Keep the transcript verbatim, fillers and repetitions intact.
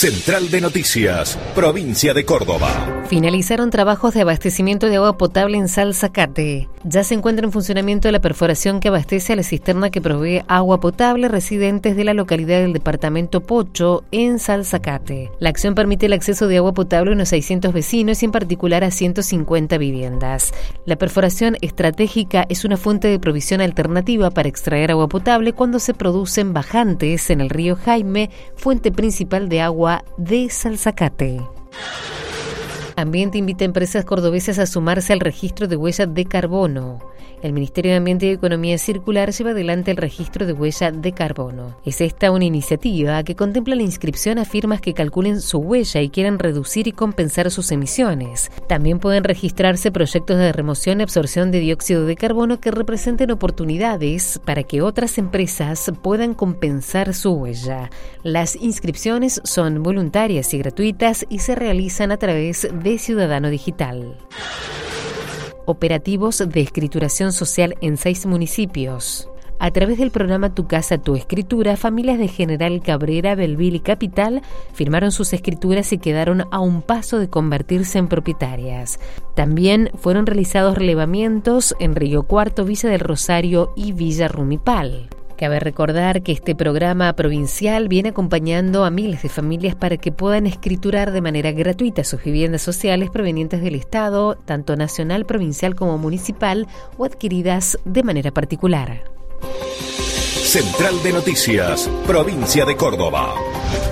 Central de Noticias, provincia de Córdoba. Finalizaron trabajos de abastecimiento de agua potable en Salzacate. Ya se encuentra en funcionamiento la perforación que abastece a la cisterna que provee agua potable a residentes de la localidad del departamento Pocho, en Salzacate. La acción permite el acceso de agua potable a unos seiscientos vecinos y en particular a ciento cincuenta viviendas. La perforación estratégica es una fuente de provisión alternativa para extraer agua potable cuando se producen bajantes en el río Jaime, fuente principal de agua de Salzacate. Ambiente invita a empresas cordobesas a sumarse al registro de huella de carbono. El Ministerio de Ambiente y Economía Circular lleva adelante el registro de huella de carbono. Es esta una iniciativa que contempla la inscripción a firmas que calculen su huella y quieran reducir y compensar sus emisiones. También pueden registrarse proyectos de remoción y absorción de dióxido de carbono que representen oportunidades para que otras empresas puedan compensar su huella. Las inscripciones son voluntarias y gratuitas y se realizan a través de Ciudadano Digital. Operativos de escrituración social en seis municipios. A través del programa Tu Casa, Tu Escritura, familias de General Cabrera, Belville y Capital firmaron sus escrituras y quedaron a un paso de convertirse en propietarias. También fueron realizados relevamientos en Río Cuarto, Villa del Rosario y Villa Rumipal. Cabe recordar que este programa provincial viene acompañando a miles de familias para que puedan escriturar de manera gratuita sus viviendas sociales provenientes del Estado, tanto nacional, provincial como municipal, o adquiridas de manera particular. Central de Noticias, provincia de Córdoba.